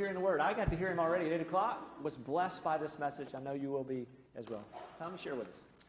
hearing the word. I got to hear him already at 8 o'clock. Was blessed by this message. I know you will be as well. Tommy, share with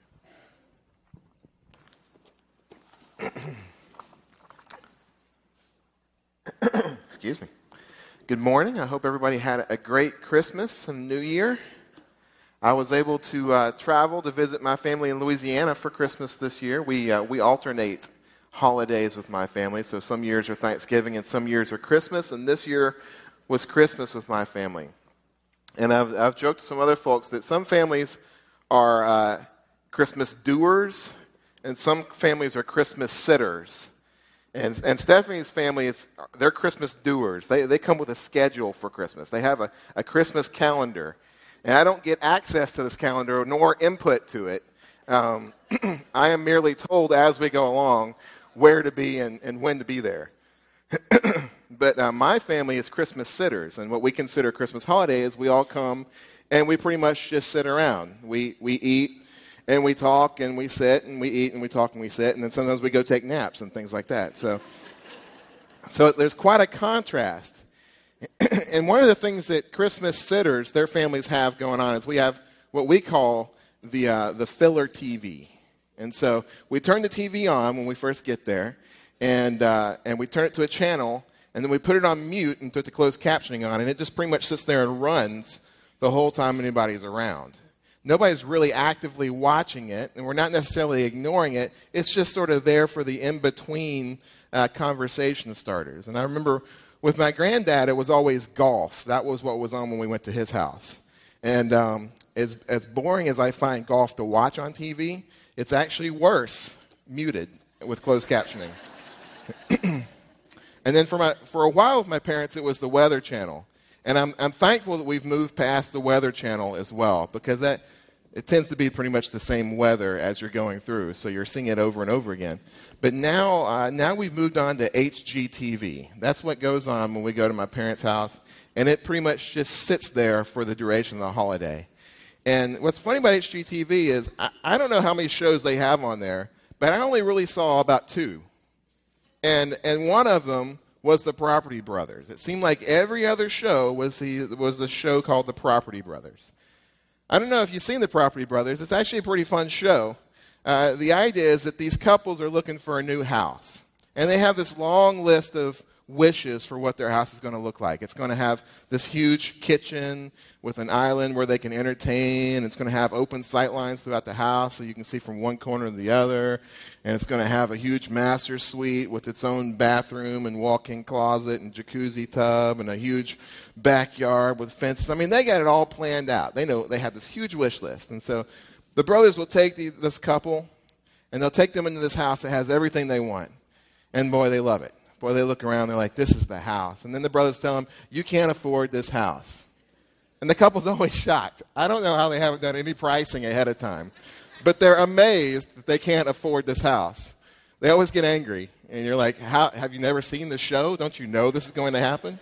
us. Excuse me. Good morning. I hope everybody had a great Christmas and New Year. I was able to travel to visit my family in Louisiana for Christmas this year. We alternate holidays with my family, so some years are Thanksgiving and some years are Christmas, and this year was Christmas with my family. And I've joked to some other folks that some families are Christmas doers and some families are Christmas sitters. And Stephanie's family, they're Christmas doers. They come with a schedule for Christmas. They have a Christmas calendar. And I don't get access to this calendar nor input to it. I am merely told as we go along where to be and when to be there. But my family is Christmas sitters, and what we consider Christmas holiday is we all come and we pretty much just sit around. We eat and we talk and we sit and we eat and we talk and we sit, and then sometimes we go take naps and things like that. So there's quite a contrast. And one of the things that Christmas sitters, their families have going on is we have what we call the filler TV. And so we turn the TV on when we first get there, and we turn it to a channel, and then we put it on mute and put the closed captioning on, and it just pretty much sits there and runs the whole time anybody's around. Nobody's really actively watching it, and we're not necessarily ignoring it. It's just sort of there for the in-between conversation starters. And I remember with my granddad, it was always golf. That was what was on when we went to his house. And as boring as I find golf to watch on TV, it's actually worse muted with closed captioning. And then for a while with my parents, it was the Weather Channel. And I'm thankful that we've moved past the Weather Channel as well, because it tends to be pretty much the same weather as you're going through, so you're seeing it over and over again. But now we've moved on to HGTV. That's what goes on when we go to my parents' house, and it pretty much just sits there for the duration of the holiday. And what's funny about HGTV is I don't know how many shows they have on there, but I only really saw about 2. And one of them was the Property Brothers. It seemed like every other show was the show called the Property Brothers. I don't know if you've seen the Property Brothers. It's actually a pretty fun show. The idea is that these couples are looking for a new house. And they have this long list of wishes for what their house is going to look like. It's going to have this huge kitchen with an island where they can entertain. It's going to have open sight lines throughout the house so you can see from one corner to the other. And it's going to have a huge master suite with its own bathroom and walk-in closet and jacuzzi tub and a huge backyard with fences. I mean, they got it all planned out. They know they have this huge wish list. And so the brothers will take this couple and they'll take them into this house that has everything they want. And boy, they love it. Boy, they look around, they're like, this is the house. And then the brothers tell them, you can't afford this house. And the couple's always shocked. I don't know how they haven't done any pricing ahead of time. But they're amazed that they can't afford this house. They always get angry. And you're like, have you never seen the show? Don't you know this is going to happen?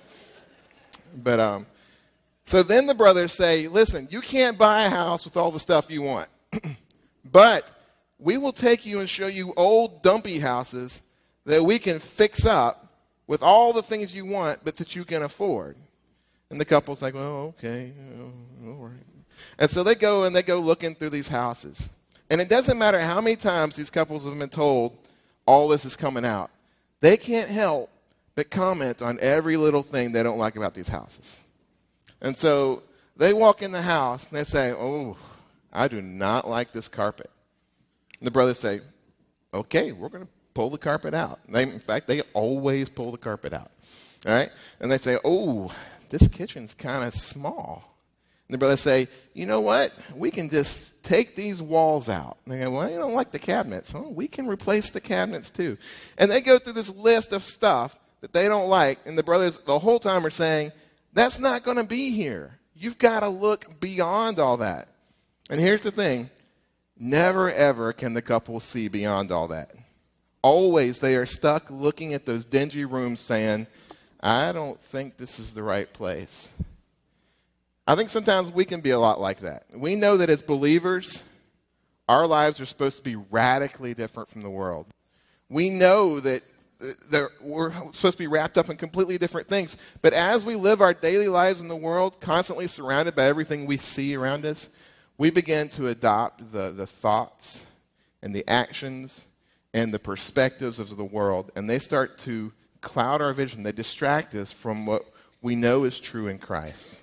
But so then the brothers say, listen, you can't buy a house with all the stuff you want. But we will take you and show you old dumpy houses that we can fix up with all the things you want, but that you can afford. And the couple's like, well, okay, all right. And so they go looking through these houses. And it doesn't matter how many times these couples have been told all this is coming out. They can't help but comment on every little thing they don't like about these houses. And so they walk in the house and they say, oh, I do not like this carpet. And the brothers say, okay, we're going to pull the carpet out. In fact, they always pull the carpet out. All right? And they say, oh, this kitchen's kind of small. And the brothers say, you know what? We can just take these walls out. And they go, well, you don't like the cabinets. Oh, we can replace the cabinets too. And they go through this list of stuff that they don't like. And the brothers the whole time are saying, that's not going to be here. You've got to look beyond all that. And here's the thing. Never, ever can the couple see beyond all that. Always they are stuck looking at those dingy rooms saying, I don't think this is the right place. I think sometimes we can be a lot like that. We know that as believers, our lives are supposed to be radically different from the world. We know that we're supposed to be wrapped up in completely different things. But as we live our daily lives in the world, constantly surrounded by everything we see around us, we begin to adopt the thoughts and the actions and the perspectives of the world, and they start to cloud our vision. They distract us from what we know is true in Christ.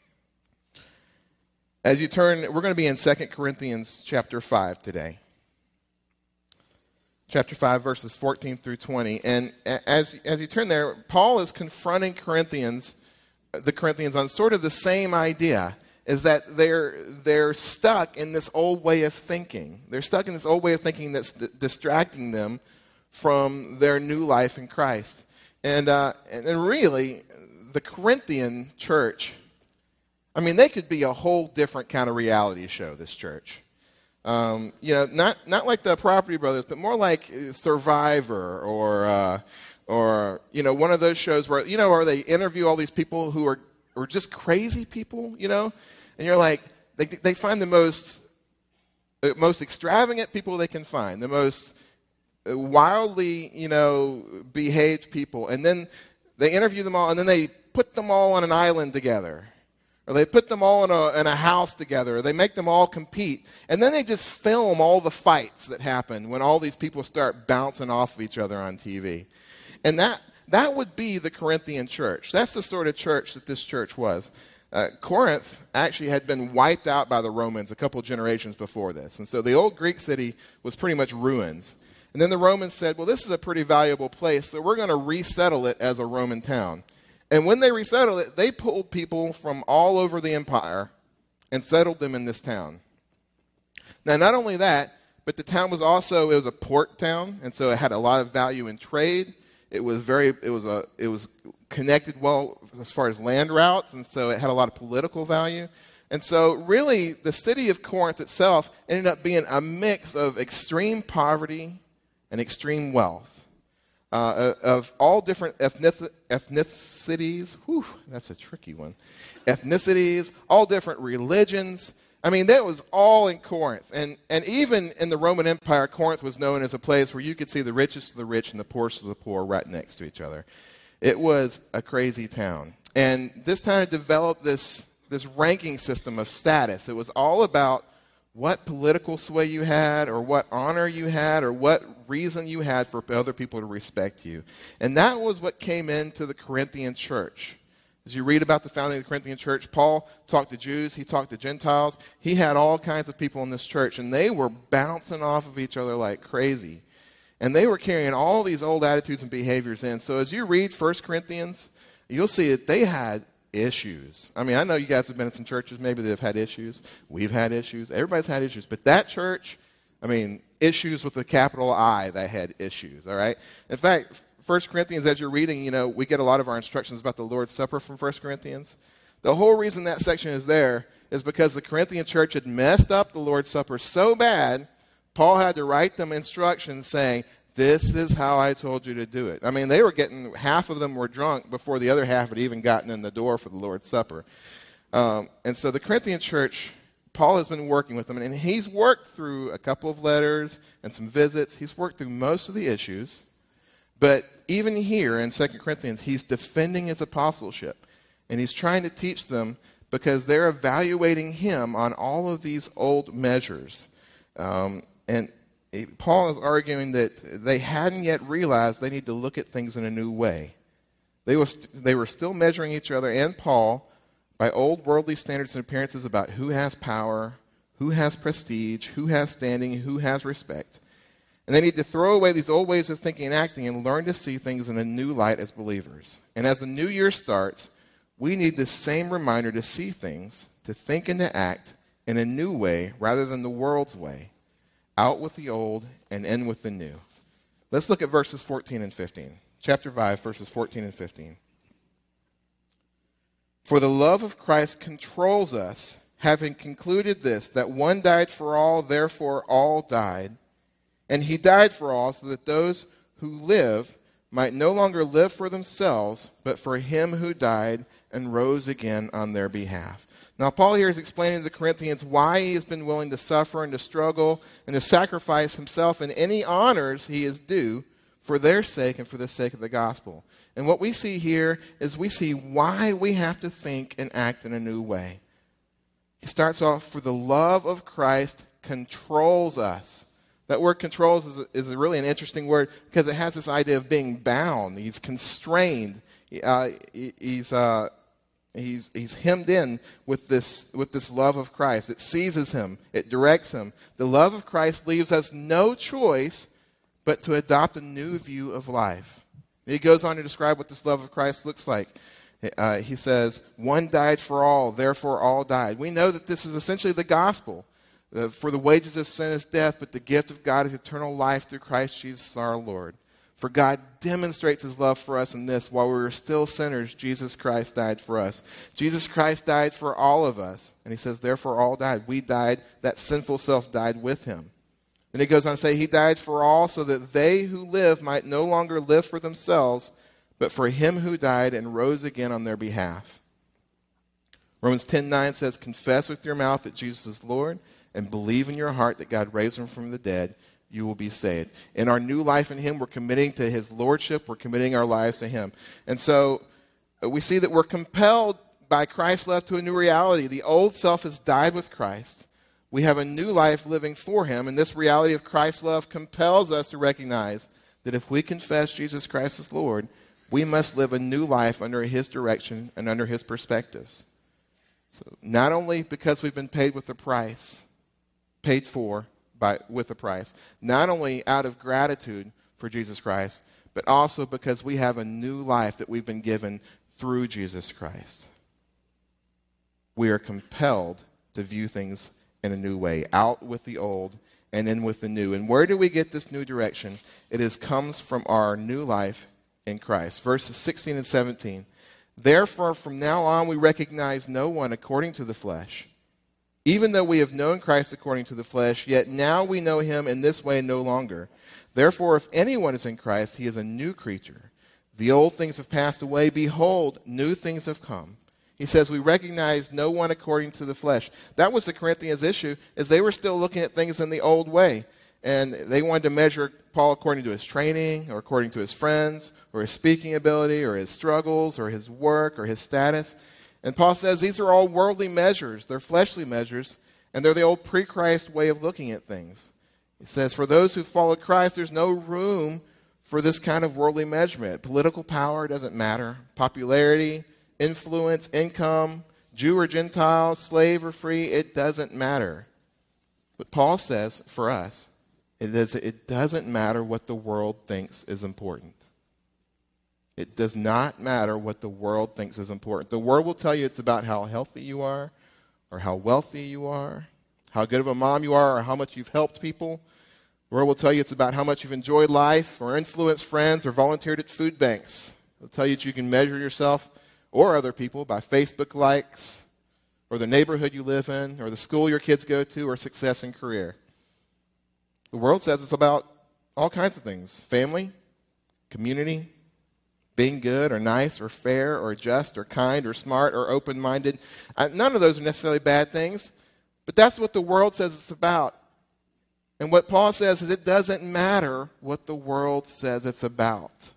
As you turn, we're going to be in 2 Corinthians chapter 5 today. Chapter 5, verses 14 through 20. And as you turn there, Paul is confronting the Corinthians on sort of the same idea, is that they're stuck in this old way of thinking. They're stuck in this old way of thinking that's distracting them from their new life in Christ. And really, the Corinthian church, I mean, they could be a whole different kind of reality show, this church. Not like the Property Brothers, but more like Survivor or one of those shows where, where they interview all these people who are just crazy people, and you're like, they find the most extravagant people they can find, the most wildly, behaved people, and then they interview them all, and then they put them all on an island together. Or they put them all in a house together. Or they make them all compete. And then they just film all the fights that happen when all these people start bouncing off of each other on TV. And that would be the Corinthian church. That's the sort of church that this church was. Corinth actually had been wiped out by the Romans a couple generations before this. And so the old Greek city was pretty much ruins. And then the Romans said, well, this is a pretty valuable place, so we're going to resettle it as a Roman town. And when they resettled it, they pulled people from all over the empire and settled them in this town. Now, not only that, but the town was a port town, and so it had a lot of value in trade. It was connected well as far as land routes, and so it had a lot of political value. And so really, the city of Corinth itself ended up being a mix of extreme poverty and extreme wealth. Of all different ethnicities. Whew, that's a tricky one. Ethnicities, all different religions. I mean, that was all in Corinth. And even in the Roman Empire, Corinth was known as a place where you could see the richest of the rich and the poorest of the poor right next to each other. It was a crazy town. And this town had developed this ranking system of status. It was all about what political sway you had or what honor you had or what reason you had for other people to respect you. And that was what came into the Corinthian church. As you read about the founding of the Corinthian church, Paul talked to Jews, he talked to Gentiles. He had all kinds of people in this church, and they were bouncing off of each other like crazy. And they were carrying all these old attitudes and behaviors in. So as you read 1 Corinthians, you'll see that they had issues. I mean, I know you guys have been in some churches maybe that have had issues. We've had issues. Everybody's had issues. But that church, I mean, issues with a capital I, that had issues, all right? In fact, 1 Corinthians, as you're reading, we get a lot of our instructions about the Lord's Supper from 1 Corinthians. The whole reason that section is there is because the Corinthian church had messed up the Lord's Supper so bad, Paul had to write them instructions saying, this is how I told you to do it. I mean, half of them were drunk before the other half had even gotten in the door for the Lord's Supper. And so the Corinthian church, Paul has been working with them, and he's worked through a couple of letters and some visits. He's worked through most of the issues. But even here in 2 Corinthians, he's defending his apostleship. And he's trying to teach them because they're evaluating him on all of these old measures. And Paul is arguing that they hadn't yet realized they need to look at things in a new way. They were still measuring each other and Paul by old worldly standards and appearances about who has power, who has prestige, who has standing, who has respect. And they need to throw away these old ways of thinking and acting and learn to see things in a new light as believers. And as the new year starts, we need this same reminder to see things, to think and to act in a new way rather than the world's way. Out with the old and in with the new. Let's look at verses 14 and 15. Chapter 5, verses 14 and 15. For the love of Christ controls us, having concluded this, that one died for all, therefore all died. And he died for all, so that those who live might no longer live for themselves, but for him who died and rose again on their behalf. Now, Paul here is explaining to the Corinthians why he has been willing to suffer and to struggle and to sacrifice himself and any honors he is due for their sake and for the sake of the gospel. And what we see here is we see why we have to think and act in a new way. He starts off, for the love of Christ controls us. That word controls is really an interesting word because it has this idea of being bound. He's constrained. He's hemmed in with this love of Christ. It seizes him. It directs him. The love of Christ leaves us no choice but to adopt a new view of life. He goes on to describe what this love of Christ looks like. He says, one died for all, therefore all died. We know that this is essentially the gospel. For the wages of sin is death, but the gift of God is eternal life through Christ Jesus our Lord. For God demonstrates his love for us in this: while we were still sinners, Jesus Christ died for us. Jesus Christ died for all of us. And he says, therefore all died. We died. That sinful self died with him. Then he goes on to say, he died for all so that they who live might no longer live for themselves, but for him who died and rose again on their behalf. Romans 10:9 says, confess with your mouth that Jesus is Lord and believe in your heart that God raised him from the dead, you will be saved. In our new life in him, we're committing to his lordship. We're committing our lives to him. And so we see that we're compelled by Christ's love to a new reality. The old self has died with Christ. We have a new life living for him. And this reality of Christ's love compels us to recognize that if we confess Jesus Christ as Lord, we must live a new life under his direction and under his perspectives. So not only because we've been paid with a price, paid for with a price, not only out of gratitude for Jesus Christ, but also because we have a new life that we've been given through Jesus Christ. We are compelled to view things in a new way, out with the old and in with the new. And where do we get this new direction? It comes from our new life in Christ. Verses 16 and 17. Therefore, from now on, we recognize no one according to the flesh. Even though we have known Christ according to the flesh, yet now we know him in this way no longer. Therefore, if anyone is in Christ, he is a new creature. The old things have passed away. Behold, new things have come. He says we recognize no one according to the flesh. That was the Corinthians' issue, is they were still looking at things in the old way. And they wanted to measure Paul according to his training or according to his friends or his speaking ability or his struggles or his work or his status. And Paul says these are all worldly measures. They're fleshly measures, and they're the old pre-Christ way of looking at things. He says for those who follow Christ, there's no room for this kind of worldly measurement. Political power doesn't matter. Popularity, influence, income, Jew or Gentile, slave or free, it doesn't matter. But Paul says for us, it doesn't matter what the world thinks is important. It does not matter what the world thinks is important. The world will tell you it's about how healthy you are, or how wealthy you are, how good of a mom you are, or how much you've helped people. The world will tell you it's about how much you've enjoyed life, or influenced friends, or volunteered at food banks. They'll tell you that you can measure yourself or other people by Facebook likes, or the neighborhood you live in, or the school your kids go to, or success in career. The world says it's about all kinds of things: family, community, being good or nice or fair or just or kind or smart or open-minded. None of those are necessarily bad things, but that's what the world says it's about. And what Paul says is it doesn't matter what the world says it's about.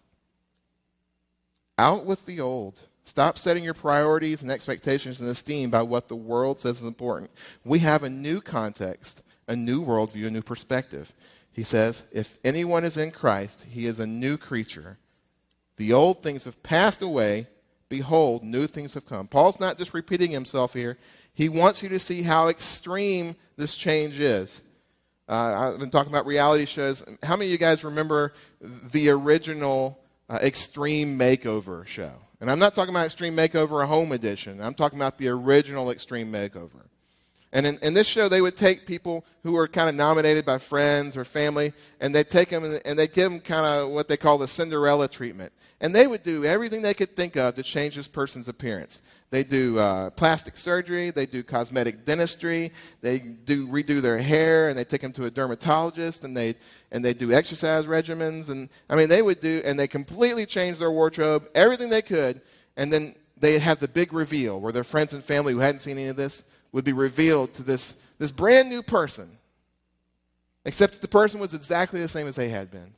Out with the old. Stop setting your priorities and expectations and esteem by what the world says is important. We have a new context, a new worldview, a new perspective. He says, if anyone is in Christ, he is a new creature. The old things have passed away. Behold, new things have come. Paul's not just repeating himself here. He wants you to see how extreme this change is. I've been talking about reality shows. How many of you guys remember the original Extreme Makeover show? And I'm not talking about Extreme Makeover, a home edition. I'm talking about the original Extreme Makeover. And in this show, they would take people who were kind of nominated by friends or family, and they'd take them and they'd give them kind of what they call the Cinderella treatment. And they would do everything they could think of to change this person's appearance. They do plastic surgery, they do cosmetic dentistry, they redo their hair, and they take them to a dermatologist, and they do exercise regimens, and I mean they completely change their wardrobe, everything they could, and then they'd have the big reveal where their friends and family who hadn't seen any of this would be revealed to this brand new person, except that the person was exactly the same as they had been.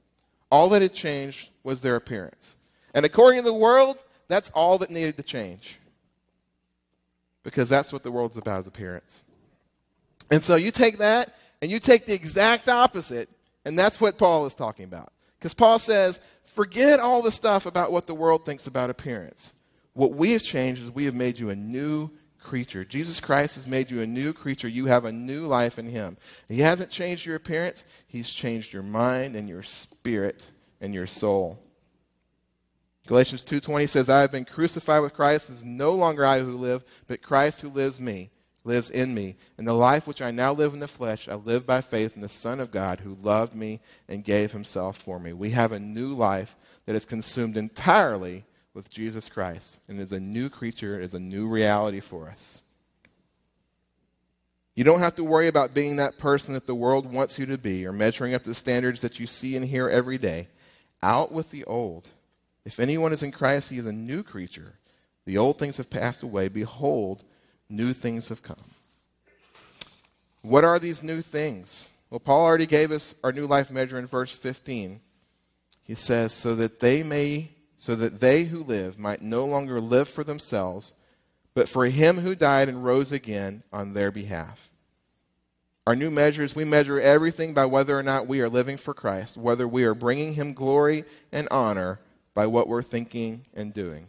All that had changed was their appearance. And according to the world, that's all that needed to change. Because that's what the world's about, is appearance. And so you take that, and you take the exact opposite, and that's what Paul is talking about. Because Paul says, forget all the stuff about what the world thinks about appearance. What we have changed is we have made you a new creature. Jesus Christ has made you a new creature. You have a new life in him. He hasn't changed your appearance. He's changed your mind and your spirit and your soul. Galatians 2:20 says, I have been crucified with Christ. It is no longer I who live, but Christ who lives in me. And the life which I now live in the flesh, I live by faith in the Son of God who loved me and gave himself for me. We have a new life that is consumed entirely with Jesus Christ, and is a new creature, is a new reality for us. You don't have to worry about being that person that the world wants you to be or measuring up to the standards that you see and hear every day. Out with the old. If anyone is in Christ, he is a new creature. The old things have passed away. Behold, new things have come. What are these new things? Well, Paul already gave us our new life measure in verse 15. He says, so that they who live might no longer live for themselves, but for him who died and rose again on their behalf. Our new measures, we measure everything by whether or not we are living for Christ, whether we are bringing him glory and honor by what we're thinking and doing.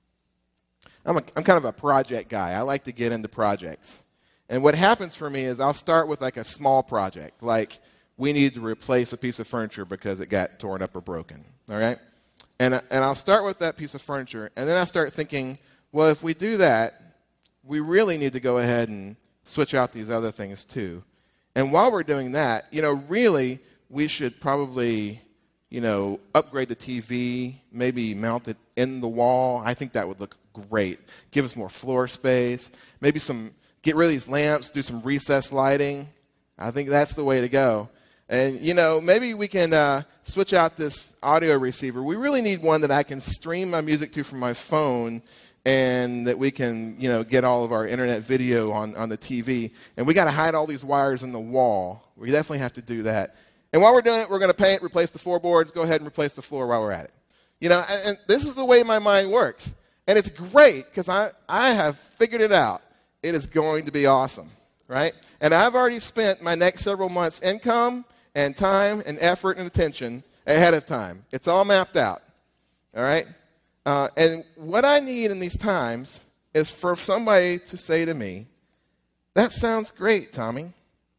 I'm kind of a project guy. I like to get into projects. And what happens for me is I'll start with like a small project, like we need to replace a piece of furniture because it got torn up or broken, all right? And I'll start with that piece of furniture, and then I start thinking, well, if we do that, we really need to go ahead and switch out these other things too. And while we're doing that, really, we should probably, upgrade the TV, maybe mount it in the wall. I think that would look great. Give us more floor space. Maybe get rid of these lamps, do some recessed lighting. I think that's the way to go. And, maybe we can switch out this audio receiver. We really need one that I can stream my music to from my phone and that we can, get all of our internet video on the TV. And we got to hide all these wires in the wall. We definitely have to do that. And while we're doing it, we're going to paint, replace the floorboards, go ahead and replace the floor while we're at it. And this is the way my mind works. And it's great because I have figured it out. It is going to be awesome, right? And I've already spent my next several months' income and time and effort and attention ahead of time. It's all mapped out, all right? And what I need in these times is for somebody to say to me, that sounds great, Tommy.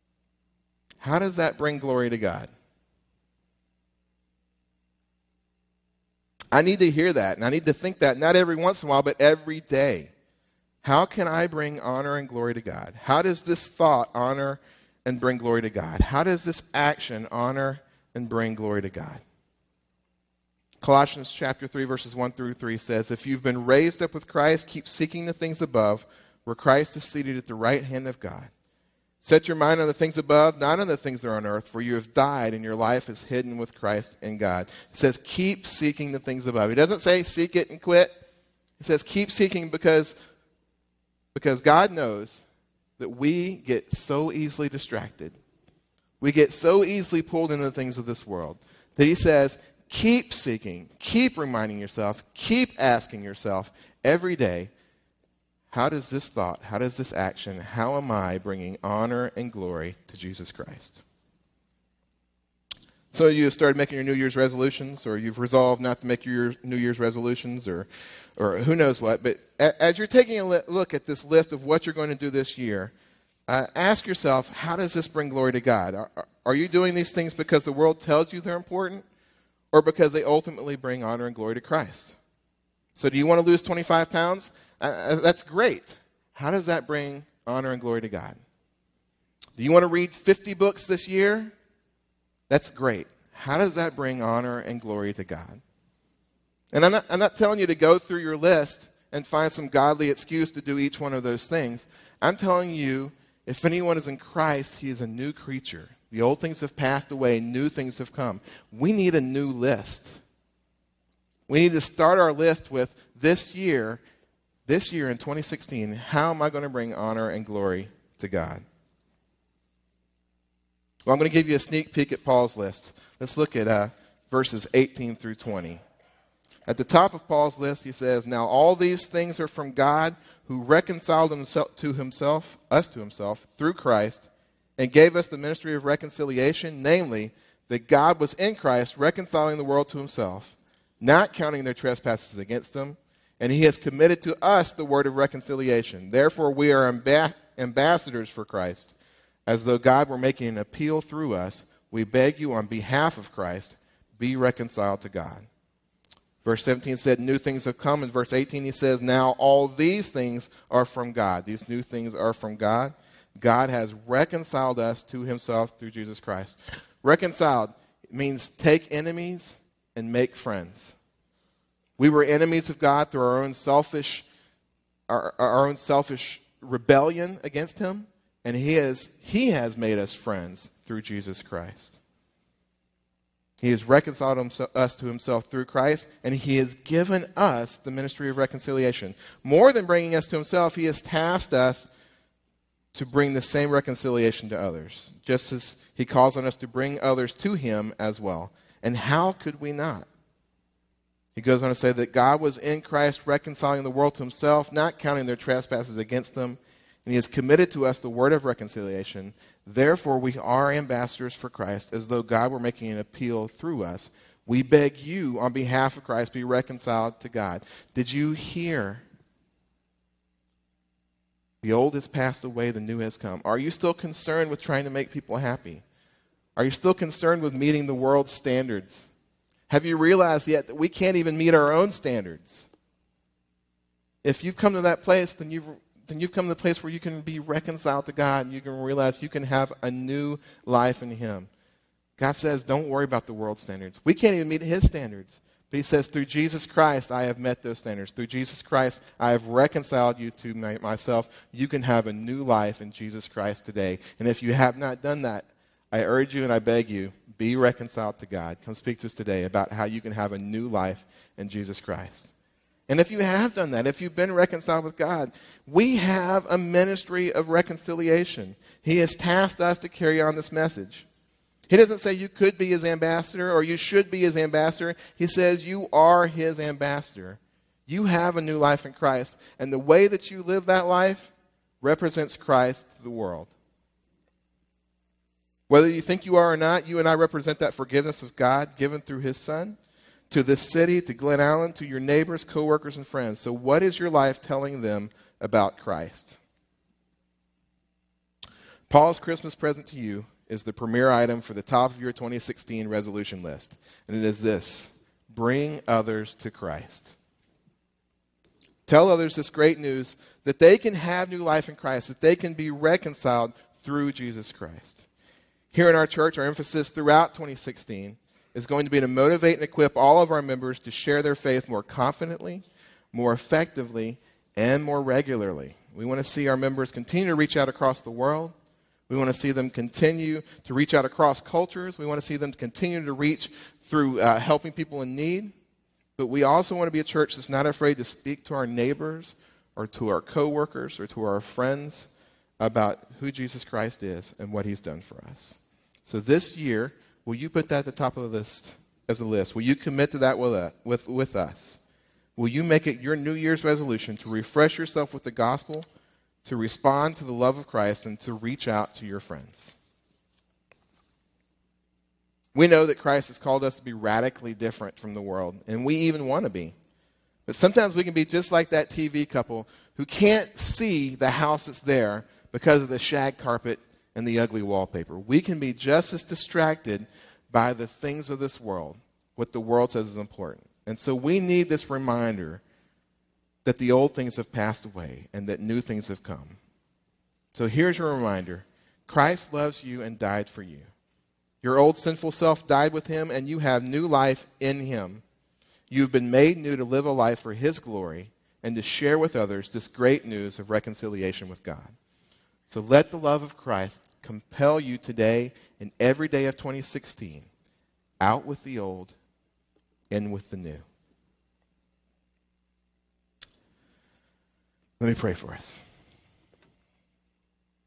How does that bring glory to God? I need to hear that, and I need to think that, not every once in a while, but every day. How can I bring honor and glory to God? How does this thought honor and bring glory to God? How does this action honor and bring glory to God? Colossians chapter 3, verses 1 through 3 says, if you've been raised up with Christ, keep seeking the things above, where Christ is seated at the right hand of God. Set your mind on the things above, not on the things that are on earth, for you have died and your life is hidden with Christ in God. It says keep seeking the things above. He doesn't say seek it and quit. He says keep seeking because God knows that we get so easily distracted. We get so easily pulled into the things of this world that he says keep seeking, keep reminding yourself, keep asking yourself every day, how does this thought, how does this action, how am I bringing honor and glory to Jesus Christ? So you started making your New Year's resolutions, or you've resolved not to make your New Year's resolutions, or who knows what. But as you're taking a look at this list of what you're going to do this year, ask yourself, how does this bring glory to God? Are you doing these things because the world tells you they're important, or because they ultimately bring honor and glory to Christ? So do you want to lose 25 pounds? That's great. How does that bring honor and glory to God? Do you want to read 50 books this year? That's great. How does that bring honor and glory to God? And I'm not telling you to go through your list and find some godly excuse to do each one of those things. I'm telling you, if anyone is in Christ, he is a new creature. The old things have passed away, new things have come. We need a new list. We need to start our list with this year in 2016, how am I going to bring honor and glory to God? Well, I'm going to give you a sneak peek at Paul's list. Let's look at verses 18 through 20. At the top of Paul's list, he says, "Now all these things are from God, who reconciled us to himself through Christ, and gave us the ministry of reconciliation, namely, that God was in Christ reconciling the world to himself, not counting their trespasses against them, and he has committed to us the word of reconciliation. Therefore we are ambassadors for Christ. As though God were making an appeal through us, we beg you on behalf of Christ, be reconciled to God." Verse 17 said, "New things have come." In verse 18 he says, "Now all these things are from God." These new things are from God. God has reconciled us to himself through Jesus Christ. Reconciled means take enemies and make friends. We were enemies of God through our own selfish rebellion against him, and he has made us friends through Jesus Christ. He has reconciled us to himself through Christ, and he has given us the ministry of reconciliation. More than bringing us to himself, he has tasked us to bring the same reconciliation to others, just as he calls on us to bring others to him as well. And how could we not? He goes on to say that God was in Christ reconciling the world to himself, not counting their trespasses against them, and he has committed to us the word of reconciliation. Therefore, we are ambassadors for Christ, as though God were making an appeal through us. We beg you, on behalf of Christ, be reconciled to God. Did you hear? The old has passed away, the new has come. Are you still concerned with trying to make people happy? Are you still concerned with meeting the world's standards? Have you realized yet that we can't even meet our own standards? If you've come to that place, then you've come to the place where you can be reconciled to God, and you can realize you can have a new life in him. God says, don't worry about the world's standards. We can't even meet his standards. But he says, through Jesus Christ, I have met those standards. Through Jesus Christ, I have reconciled you to myself. You can have a new life in Jesus Christ today. And if you have not done that, I urge you and I beg you, be reconciled to God. Come speak to us today about how you can have a new life in Jesus Christ. And if you have done that, if you've been reconciled with God, we have a ministry of reconciliation. He has tasked us to carry on this message. He doesn't say you could be his ambassador or you should be his ambassador. He says you are his ambassador. You have a new life in Christ. And the way that you live that life represents Christ to the world. Whether you think you are or not, you and I represent that forgiveness of God given through his Son to this city, to Glen Allen, to your neighbors, coworkers, and friends. So what is your life telling them about Christ? Paul's Christmas present to you is the premier item for the top of your 2016 resolution list. And it is this: bring others to Christ. Tell others this great news that they can have new life in Christ, that they can be reconciled through Jesus Christ. Here in our church, our emphasis throughout 2016 is going to be to motivate and equip all of our members to share their faith more confidently, more effectively, and more regularly. We want to see our members continue to reach out across the world. We want to see them continue to reach out across cultures. We want to see them continue to reach through helping people in need. But we also want to be a church that's not afraid to speak to our neighbors or to our coworkers or to our friends about who Jesus Christ is and what he's done for us. So this year, will you put that at the top of the list as a list? Will you commit to that with us? Will you make it your New Year's resolution to refresh yourself with the gospel, to respond to the love of Christ, and to reach out to your friends? We know that Christ has called us to be radically different from the world, and we even want to be. But sometimes we can be just like that TV couple who can't see the house that's there because of the shag carpet and the ugly wallpaper. We can be just as distracted by the things of this world, what the world says is important. And so we need this reminder that the old things have passed away and that new things have come. So here's your reminder. Christ loves you and died for you. Your old sinful self died with him, and you have new life in him. You've been made new to live a life for his glory and to share with others this great news of reconciliation with God. So let the love of Christ compel you today and every day of 2016. Out with the old, in with the new. Let me pray for us.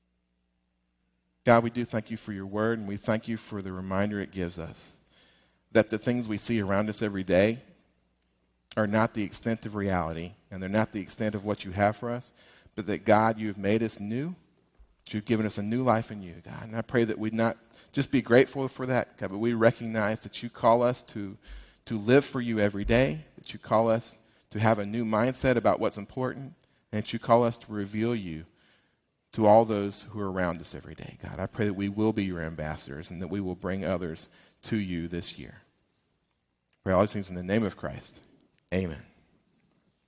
God, we do thank you for your word, and we thank you for the reminder it gives us that the things we see around us every day are not the extent of reality, and they're not the extent of what you have for us, but that, God, you've made us new. You've given us a new life in you, God. And I pray that we'd not just be grateful for that, God, but we recognize that you call us to live for you every day, that you call us to have a new mindset about what's important, and that you call us to reveal you to all those who are around us every day, God. I pray that we will be your ambassadors and that we will bring others to you this year. I pray all these things in the name of Christ. Amen.